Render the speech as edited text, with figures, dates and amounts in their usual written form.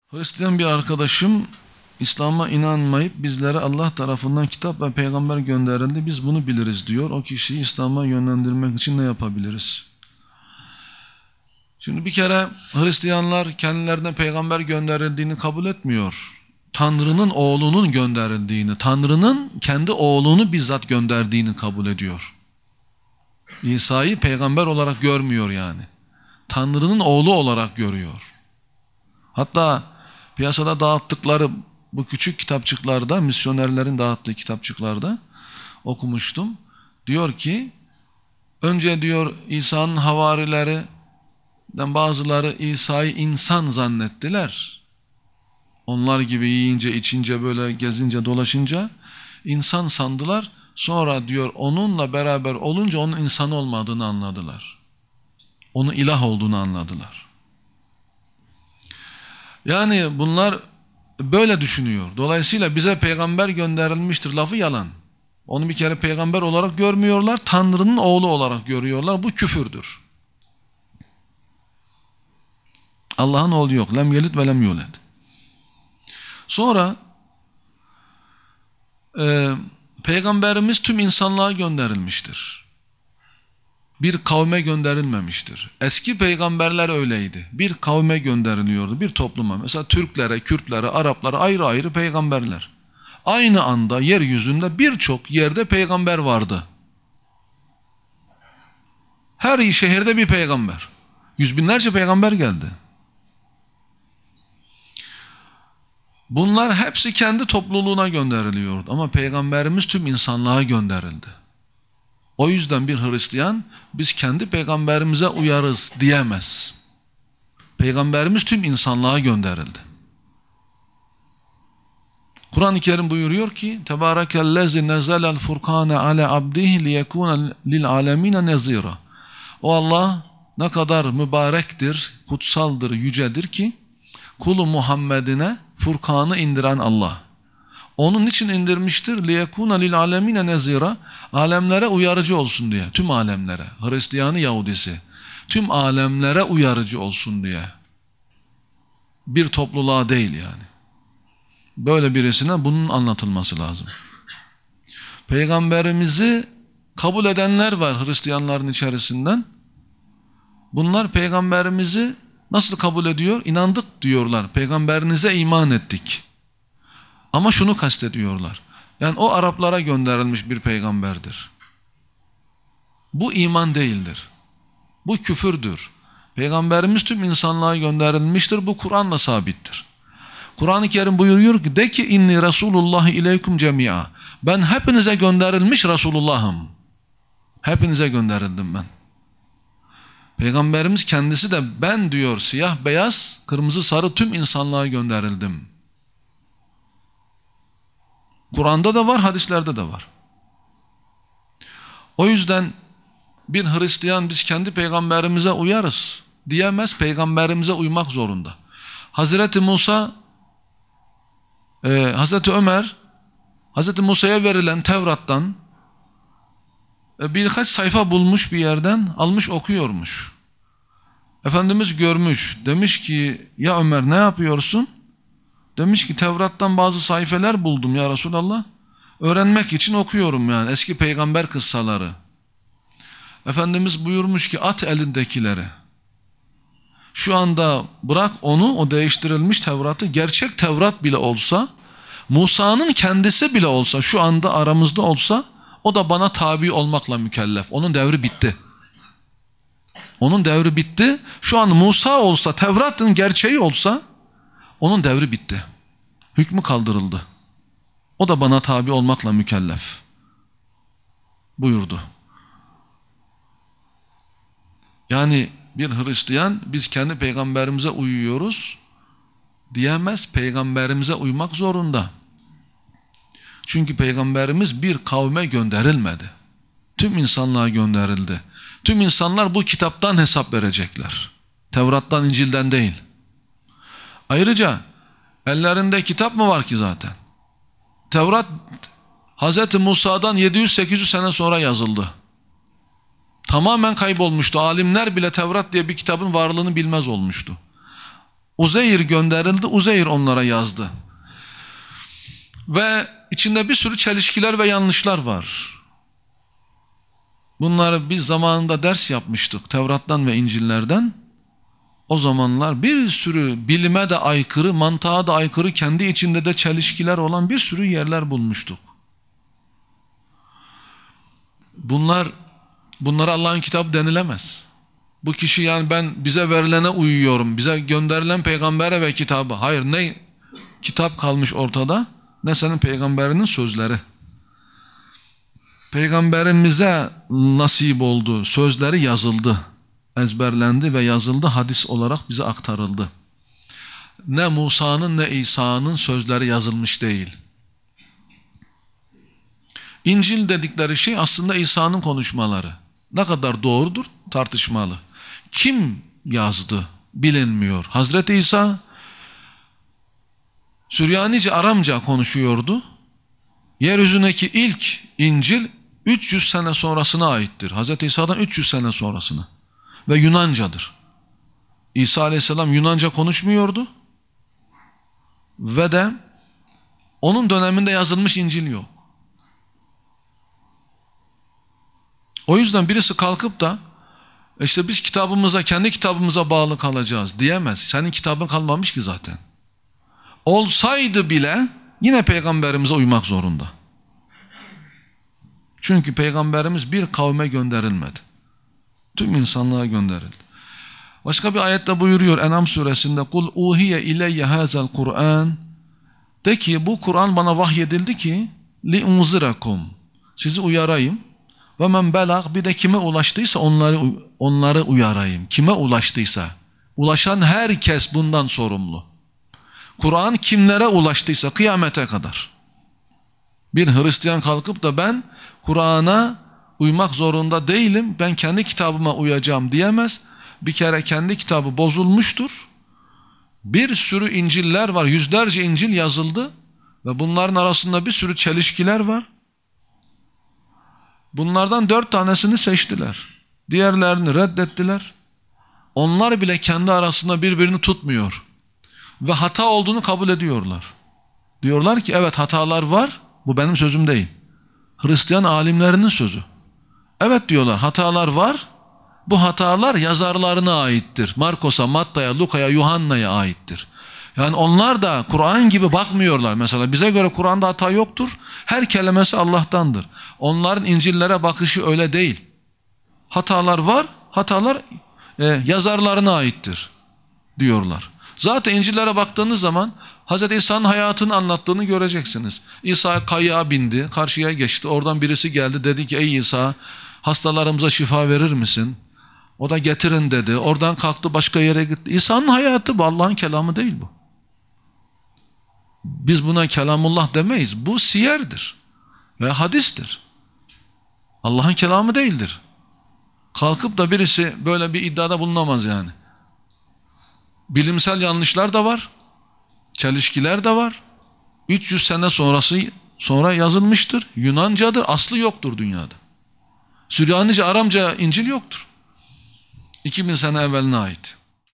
Hristiyan bir arkadaşım İslam'a inanmayıp bizlere Allah tarafından kitap ve peygamber gönderildi, biz bunu biliriz diyor. O kişiyi İslam'a yönlendirmek için ne yapabiliriz? Şimdi bir kere Hristiyanlar kendilerine peygamber gönderildiğini kabul etmiyor. Tanrı'nın oğlunun gönderildiğini, Tanrı'nın kendi oğlunu bizzat gönderdiğini kabul ediyor. İsa'yı peygamber olarak görmüyor yani. Tanrı'nın oğlu olarak görüyor. Hatta piyasada dağıttıkları bu küçük kitapçıklarda, misyonerlerin dağıttığı kitapçıklarda okumuştum. Diyor ki, önce diyor İsa'nın havarilerinden bazıları İsa'yı insan zannettiler. Onlar gibi yiyince, içince, böyle gezince, dolaşınca insan sandılar. Sonra diyor onunla beraber olunca onun insan olmadığını anladılar. Onun ilah olduğunu anladılar. Yani bunlar böyle düşünüyor. Dolayısıyla bize peygamber gönderilmiştir lafı yalan. Onu bir kere peygamber olarak görmüyorlar, Tanrı'nın oğlu olarak görüyorlar. Bu küfürdür. Allah'ın oğlu yok. Lem yelit ve lem yulad. Sonra peygamberimiz tüm insanlığa gönderilmiştir. Bir kavme gönderilmemiştir. Eski peygamberler öyleydi. Bir kavme gönderiliyordu, bir topluma. Mesela Türklere, Kürtlere, Araplara ayrı ayrı peygamberler. Aynı anda yeryüzünde birçok yerde peygamber vardı. Her şehirde bir peygamber. Yüz binlerce peygamber geldi. Bunlar hepsi kendi topluluğuna gönderiliyordu. Ama peygamberimiz tüm insanlığa gönderildi. O yüzden bir Hristiyan biz kendi peygamberimize uyarız diyemez. Peygamberimiz tüm insanlığa gönderildi. Kur'an-ı Kerim buyuruyor ki: Tebârekellezî nezzelel furkâne ala abdihi liyekûne lil âlemîne nezîrâ. O Allah ne kadar mübarektir, kutsaldır, yücedir ki kulu Muhammed'ine Furkan'ı indiren Allah. Onun için indirmiştir? لِيَكُونَ لِلْعَالَمِينَ نَزِيرًا. Alemlere uyarıcı olsun diye. Tüm alemlere. Hristiyanı, Yahudisi. Tüm alemlere uyarıcı olsun diye. Bir topluluğa değil yani. Böyle birisine bunun anlatılması lazım. Peygamberimizi kabul edenler var Hristiyanların içerisinden. Bunlar peygamberimizi nasıl kabul ediyor? İnandık diyorlar. Peygamberinize iman ettik. Ama şunu kastediyorlar. Yani o Araplara gönderilmiş bir peygamberdir. Bu iman değildir. Bu küfürdür. Peygamberimiz tüm insanlığa gönderilmiştir. Bu Kur'an'la sabittir. Kur'an-ı Kerim buyuruyor ki, de ki inni Resulullah ileykum cemi'a. Ben hepinize gönderilmiş Resulullah'ım. Hepinize gönderildim ben. Peygamberimiz kendisi de ben diyor, siyah beyaz, kırmızı sarı tüm insanlığa gönderildim. Kur'an'da da var, hadislerde de var. O yüzden bir Hristiyan biz kendi peygamberimize uyarız diyemez, peygamberimize uymak zorunda. Hazreti Musa, Hazreti Ömer, Hazreti Musa'ya verilen Tevrat'tan birkaç sayfa bulmuş bir yerden, almış okuyormuş. Efendimiz görmüş, demiş ki ya Ömer ne yapıyorsun? Demiş ki Tevrat'tan bazı sayfeler buldum ya Resulallah. Öğrenmek için okuyorum yani eski peygamber kıssaları. Efendimiz buyurmuş ki at elindekileri. Şu anda bırak onu, o değiştirilmiş Tevrat'ı, gerçek Tevrat bile olsa, Musa'nın kendisi bile olsa, şu anda aramızda olsa, o da bana tabi olmakla mükellef. Onun devri bitti. Onun devri bitti. Şu an Musa olsa, Tevrat'ın gerçeği olsa, onun devri bitti. Hükmü kaldırıldı. O da bana tabi olmakla mükellef buyurdu. Yani bir Hristiyan biz kendi peygamberimize uyuyoruz diyemez, peygamberimize uymak zorunda. Çünkü peygamberimiz bir kavme gönderilmedi. Tüm insanlığa gönderildi. Tüm insanlar bu kitaptan hesap verecekler. Tevrat'tan, İncil'den değil. Ayrıca ellerinde kitap mı var ki zaten? Tevrat Hz. Musa'dan 700-800 sene sonra yazıldı. Tamamen kaybolmuştu. Alimler bile Tevrat diye bir kitabın varlığını bilmez olmuştu. Uzeyr gönderildi, Uzeyr onlara yazdı. Ve içinde bir sürü çelişkiler ve yanlışlar var. Bunları biz zamanında ders yapmıştık Tevrat'tan ve İncil'lerden. O zamanlar bir sürü bilime de aykırı, mantığa da aykırı, kendi içinde de çelişkiler olan bir sürü yerler bulmuştuk. Bunlara Allah'ın kitabı denilemez. Bu kişi yani ben bize verilene uyuyorum, bize gönderilen peygambere ve kitabı. Hayır, ne kitap kalmış ortada ne senin peygamberinin sözleri. Peygamberimize nasip oldu, sözleri yazıldı, ezberlendi ve yazıldı, hadis olarak bize aktarıldı. Ne Musa'nın ne İsa'nın sözleri yazılmış değil. İncil dedikleri şey aslında İsa'nın konuşmaları. Ne kadar doğrudur tartışmalı. Kim yazdı bilinmiyor. Hazreti İsa Süryanice, Aramca konuşuyordu. Yeryüzündeki ilk İncil 300 sene sonrasına aittir. Hazreti İsa'dan 300 sene sonrasına. Ve Yunancadır. İsa Aleyhisselam Yunanca konuşmuyordu. Ve de onun döneminde yazılmış İncil yok. O yüzden birisi kalkıp da işte biz kitabımıza, kendi kitabımıza bağlı kalacağız diyemez. Senin kitabın kalmamış ki zaten. Olsaydı bile yine peygamberimize uymak zorunda. Çünkü peygamberimiz bir kavme gönderilmedi. Tüm insanlığa gönderildi. Başka bir ayette buyuruyor En'am suresinde kul uhiye ileyye hazel Kur'an, de ki bu Kur'an bana vahyedildi ki li unzirakum, sizi uyarayım. Ve men belag, bir de kime ulaştıysa onları uyarayım. Kime ulaştıysa, ulaşan herkes bundan sorumlu. Kur'an kimlere ulaştıysa kıyamete kadar. Bir Hristiyan kalkıp da ben Kur'an'a uymak zorunda değilim, ben kendi kitabıma uyacağım diyemez. Bir kere kendi kitabı bozulmuştur. Bir sürü İncil'ler var, yüzlerce İncil yazıldı ve bunların arasında bir sürü çelişkiler var. Bunlardan 4 tanesini seçtiler. Diğerlerini reddettiler. Onlar bile kendi arasında birbirini tutmuyor. Ve hata olduğunu kabul ediyorlar. Diyorlar ki evet hatalar var. Bu benim sözüm değil. Hristiyan alimlerinin sözü. Evet diyorlar, hatalar var. Bu hatalar yazarlarına aittir. Markos'a, Matta'ya, Luka'ya, Yuhanna'ya aittir. Yani onlar da Kur'an gibi bakmıyorlar. Mesela bize göre Kur'an'da hata yoktur. Her kelimesi Allah'tandır. Onların İncil'lere bakışı öyle değil. Hatalar var, hatalar yazarlarına aittir diyorlar. Zaten İncil'lere baktığınız zaman Hz. İsa'nın hayatını anlattığını göreceksiniz. İsa kayığa bindi, karşıya geçti. Oradan birisi geldi, dedi ki ey İsa, hastalarımıza şifa verir misin? O da getirin dedi. Oradan kalktı, başka yere gitti. İsa'nın hayatı bu, Allah'ın kelamı değil bu. Biz buna kelamullah demeyiz. Bu siyerdir ve hadistir. Allah'ın kelamı değildir. Kalkıp da birisi böyle bir iddiada bulunamaz yani. Bilimsel yanlışlar da var. Çelişkiler de var. 300 sene sonra yazılmıştır. Yunancadır. Aslı yoktur dünyada. Süryanice, Aramca İncil yoktur. 2000 sene evveline ait.